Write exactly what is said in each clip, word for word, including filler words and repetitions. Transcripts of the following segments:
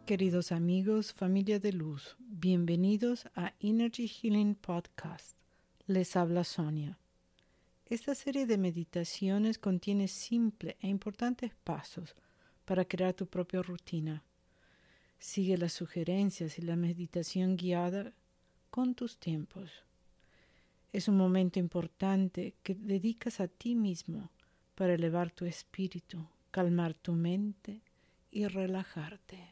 Queridos amigos, familia de luz, bienvenidos a Energy Healing Podcast. Les habla Sonia. Esta serie de meditaciones contiene simples e importantes pasos para crear tu propia rutina. Sigue las sugerencias y la meditación guiada con tus tiempos. Es un momento importante que dedicas a ti mismo para elevar tu espíritu, calmar tu mente y relajarte.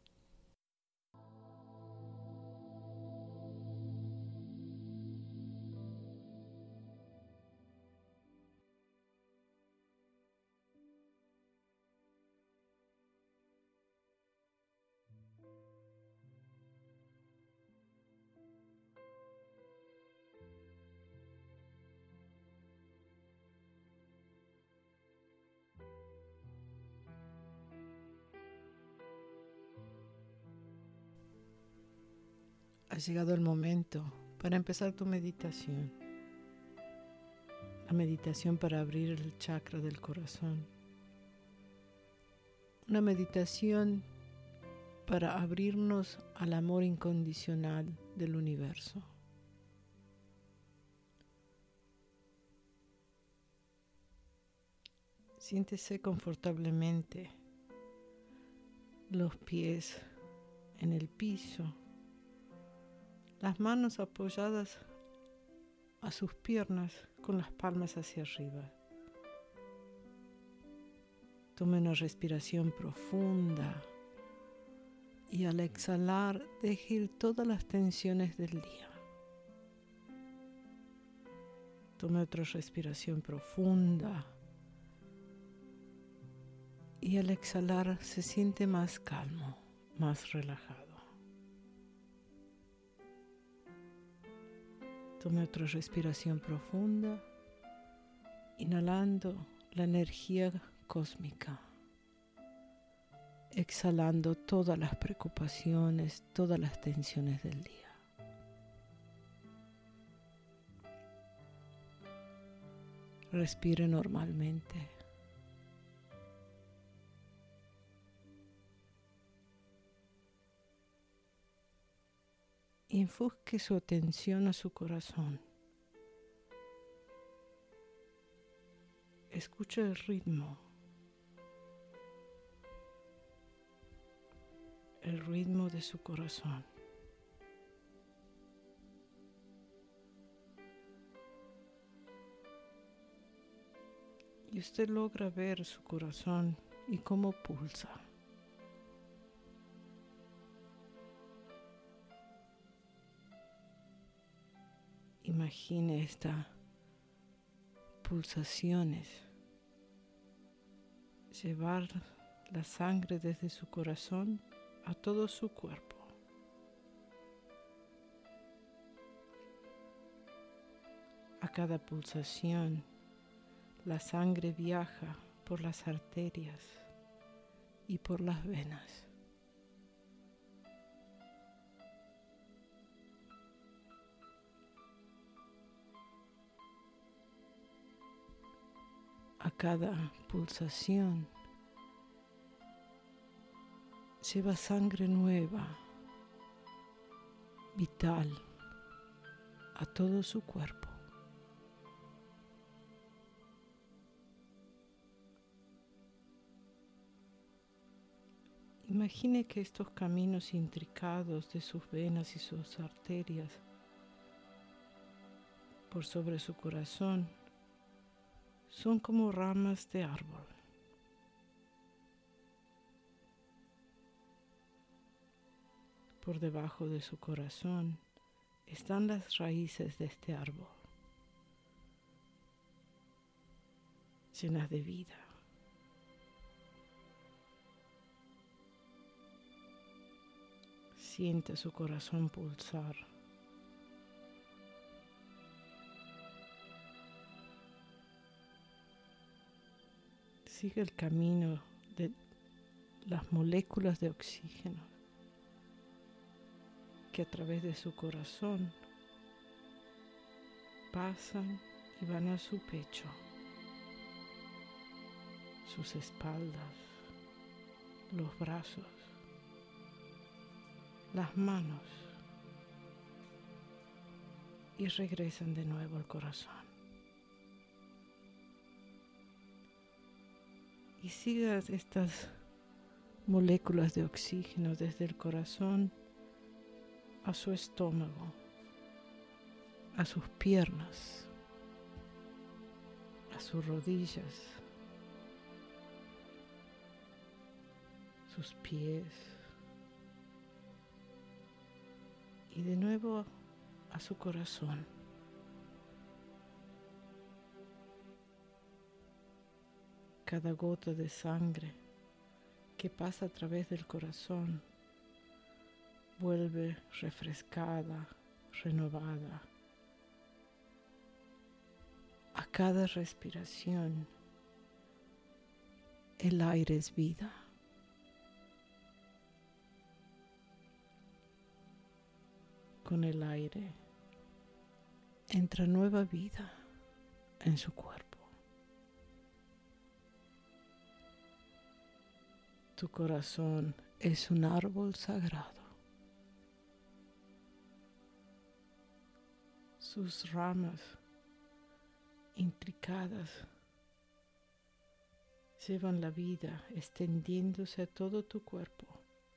Ha llegado el momento para empezar tu meditación. La meditación para abrir el chakra del corazón. Una meditación para abrirnos al amor incondicional del universo. Siéntese confortablemente, los pies en el piso, las manos apoyadas a sus piernas con las palmas hacia arriba. Tome una respiración profunda y al exhalar deje ir todas las tensiones del día. Tome otra respiración profunda y al exhalar se siente más calmo, más relajado. Tome otra respiración profunda, inhalando la energía cósmica, exhalando todas las preocupaciones, todas las tensiones del día. Respire normalmente. Enfoque su atención a su corazón. Escucha el ritmo. El ritmo de su corazón. Y usted logra ver su corazón y cómo pulsa. Imagine estas pulsaciones, llevar la sangre desde su corazón a todo su cuerpo. A cada pulsación, la sangre viaja por las arterias y por las venas. A cada pulsación lleva sangre nueva, vital, a todo su cuerpo. Imagine que estos caminos intricados de sus venas y sus arterias por sobre su corazón son como ramas de árbol. Por debajo de su corazón están las raíces de este árbol, llenas de vida. Siente su corazón pulsar. Sigue el camino de las moléculas de oxígeno que a través de su corazón pasan y van a su pecho, sus espaldas, los brazos, las manos y regresan de nuevo al corazón. Y sigas estas moléculas de oxígeno desde el corazón a su estómago, a sus piernas, a sus rodillas, sus pies y de nuevo a su corazón. Cada gota de sangre que pasa a través del corazón vuelve refrescada, renovada. A cada respiración, el aire es vida. Con el aire entra nueva vida en su cuerpo. Tu corazón es un árbol sagrado. Sus ramas intricadas llevan la vida extendiéndose a todo tu cuerpo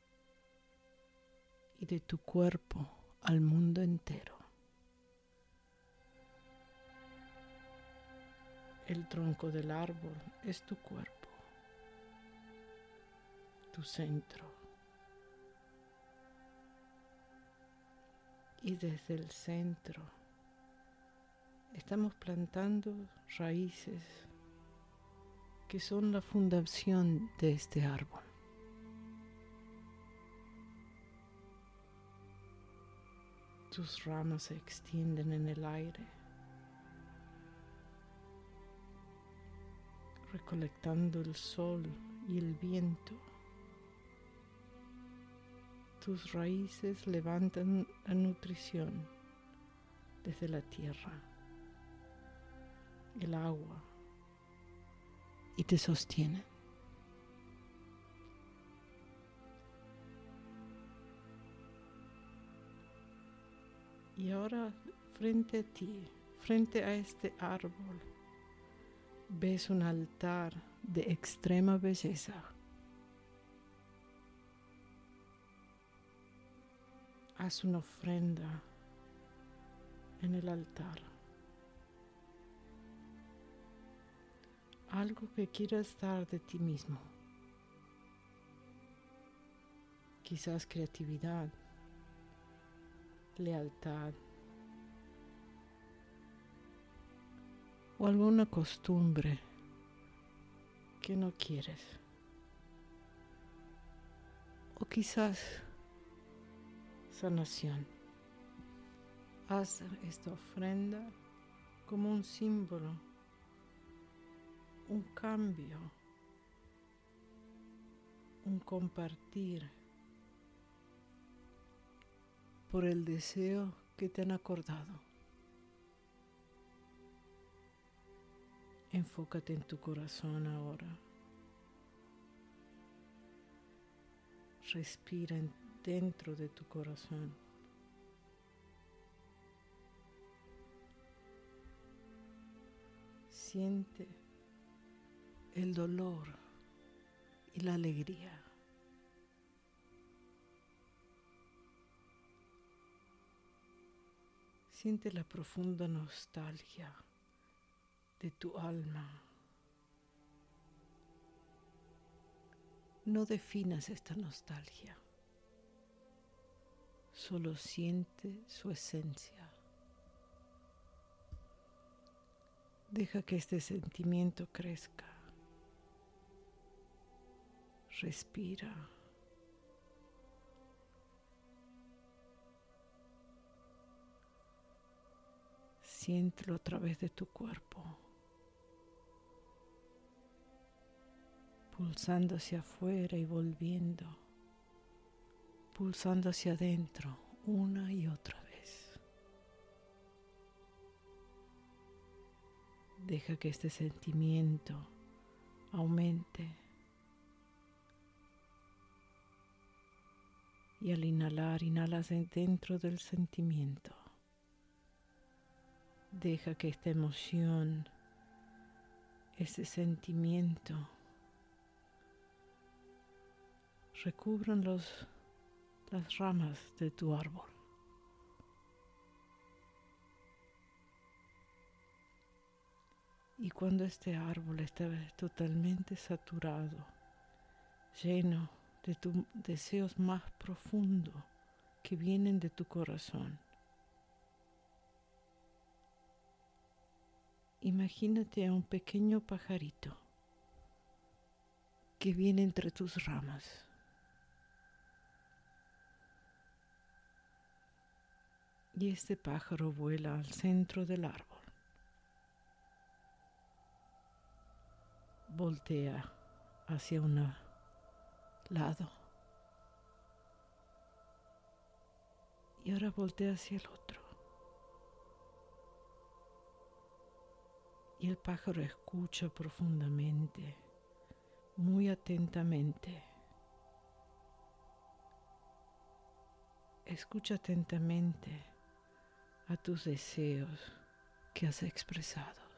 y de tu cuerpo al mundo entero. El tronco del árbol es tu cuerpo, tu centro. Y desde el centro estamos plantando raíces que son la fundación de este árbol. Tus ramas se extienden en el aire, recolectando el sol y el viento. Tus raíces levantan la nutrición desde la tierra, el agua, y te sostienen. Y ahora frente a ti, frente a este árbol, ves un altar de extrema belleza. Haz una ofrenda en el altar. Algo que quieras dar de ti mismo. Quizás creatividad, lealtad o alguna costumbre que no quieres. O quizás sanación. Haz esta ofrenda como un símbolo, un cambio, un compartir por el deseo que te han acordado. Enfócate en tu corazón ahora. Respira dentro de tu corazón. Siente el dolor y la alegría. Siente la profunda nostalgia de tu alma. No definas esta nostalgia, solo siente su esencia. Deja que este sentimiento crezca. Respira. Siéntelo a través de tu cuerpo, pulsando hacia afuera y volviendo, pulsando hacia adentro una y otra vez. Deja que este sentimiento aumente. Y al inhalar, inhalas dentro del sentimiento. Deja que esta emoción, ese sentimiento, recubran los, las ramas de tu árbol. Y cuando este árbol está totalmente saturado, lleno de tus deseos más profundos que vienen de tu corazón, imagínate a un pequeño pajarito que viene entre tus ramas. Y este pájaro vuela al centro del árbol. Voltea hacia un lado. Y ahora voltea hacia el otro. Y el pájaro escucha profundamente, muy atentamente. Escucha atentamente a tus deseos que has expresado.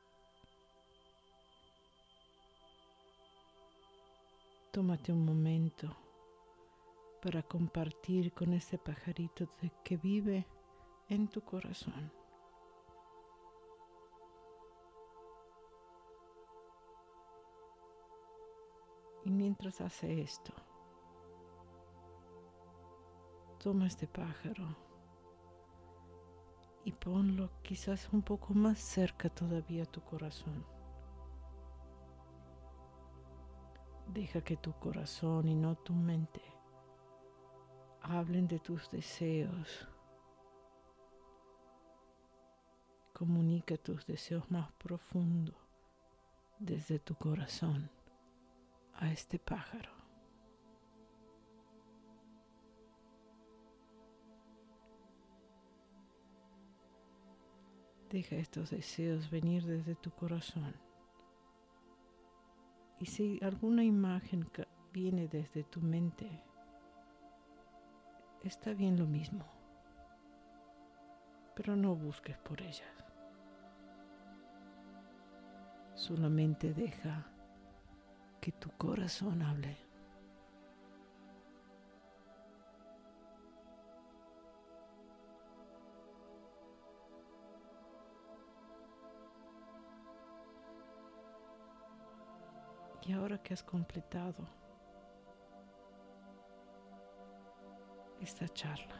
Tómate un momento para compartir con ese pajarito que vive en tu corazón. Y mientras hace esto, toma este pájaro y ponlo quizás un poco más cerca todavía a tu corazón. Deja que tu corazón y no tu mente hablen de tus deseos. Comunica tus deseos más profundos desde tu corazón a este pájaro. Deja estos deseos venir desde tu corazón. Y si alguna imagen viene desde tu mente, está bien lo mismo, pero no busques por ellas. Solamente deja que tu corazón hable. Y ahora que has completado esta charla,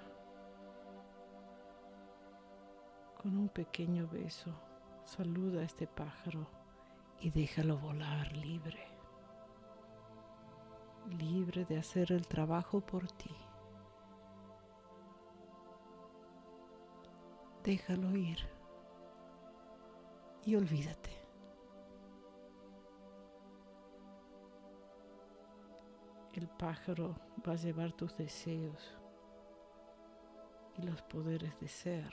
con un pequeño beso, saluda a este pájaro y déjalo volar libre, libre de hacer el trabajo por ti. Déjalo ir y olvídate. El pájaro va a llevar tus deseos y los poderes de ser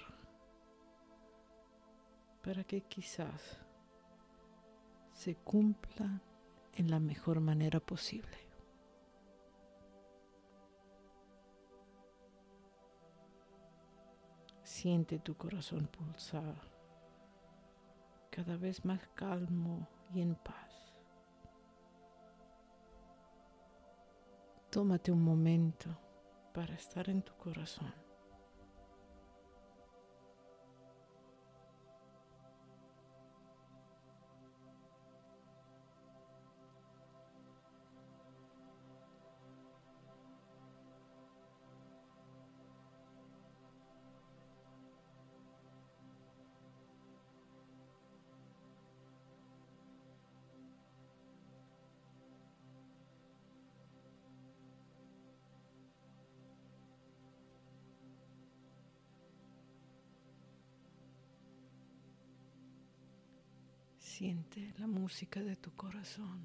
para que quizás se cumplan en la mejor manera posible. Siente tu corazón pulsar cada vez más calmo y en paz. Tómate un momento para estar en tu corazón. Siente la música de tu corazón.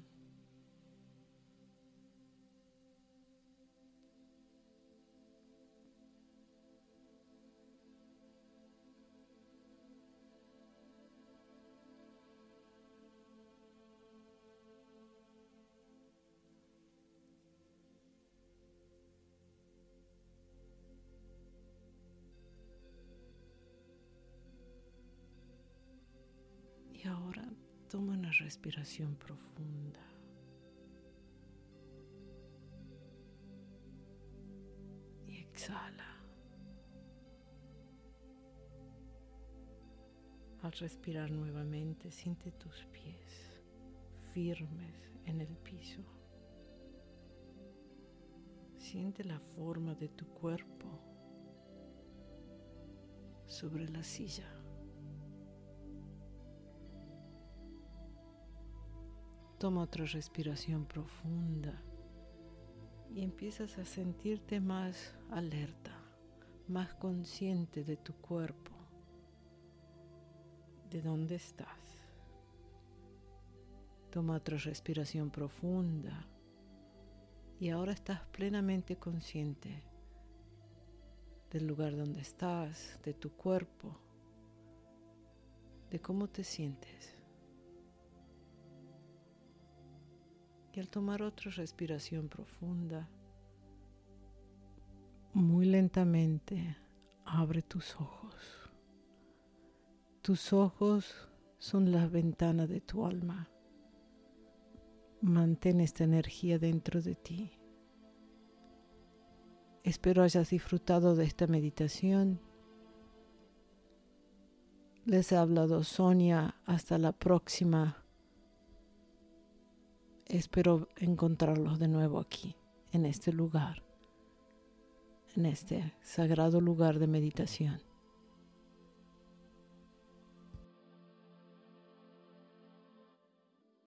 Y ahora toma una respiración profunda. Y exhala. Al respirar nuevamente, siente tus pies firmes en el piso. Siente la forma de tu cuerpo sobre la silla. Toma otra respiración profunda y empiezas a sentirte más alerta, más consciente de tu cuerpo, de dónde estás. Toma otra respiración profunda y ahora estás plenamente consciente del lugar donde estás, de tu cuerpo, de cómo te sientes. Y al tomar otra respiración profunda, muy lentamente abre tus ojos. Tus ojos son la ventana de tu alma. Mantén esta energía dentro de ti. Espero hayas disfrutado de esta meditación. Les ha hablado Sonia. Hasta la próxima. Espero encontrarlos de nuevo aquí, en este lugar, en este sagrado lugar de meditación.